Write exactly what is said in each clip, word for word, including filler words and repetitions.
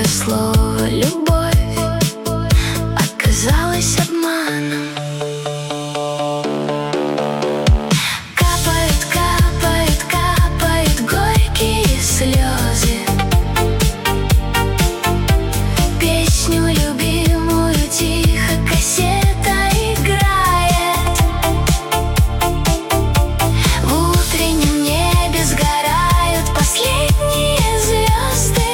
Взрослое слово «любовь» оказалось обманом. Капают, капают, капают горькие слезы. Песню любимую тихо кассета играет. В утреннем небе сгорают последние звезды.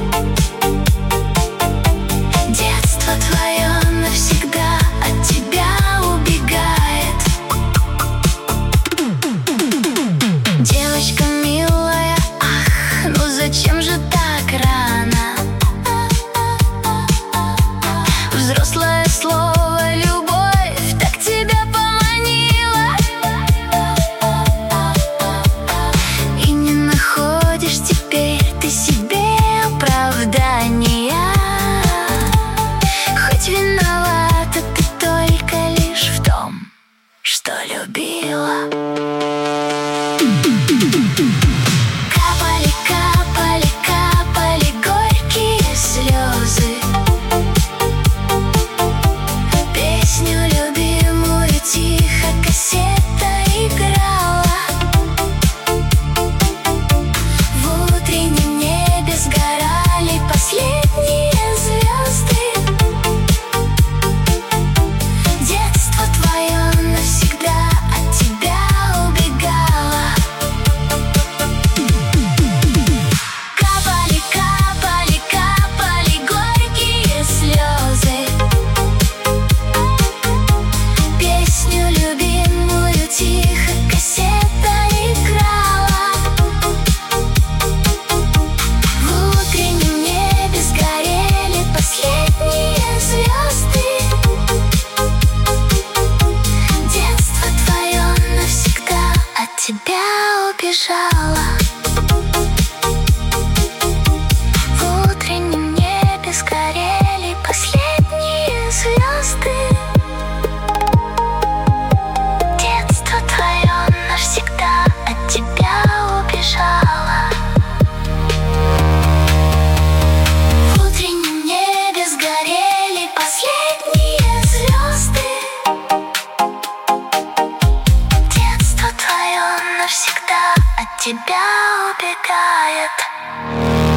Детство твое навсегда от тебя убегает. Девочка милая, ах, ну зачем же так рано? Взрослое слово «любовь» так тебя поманило, и не находишь теперь ты себе оправдания. Хоть виновата ты только лишь в том, что любила. Капали, капали, капали горькие слезы. Песню любимую тихо кассета играла. В утреннем небе сгорали последние звезды. Детство твое навсегда от тебя убегало. Капали, капали, капали горькие слезы. Песню любимую тихо кассета играла. В утреннем небе сгорели последние звезды. Детство твое навсегда от тебя убежало. В утреннем небе сгорели последние звезды. Детство твое навсегда от тебя убежало. В утреннем небе сгорели последние звезды. Детство твое навсегда от тебя убегает.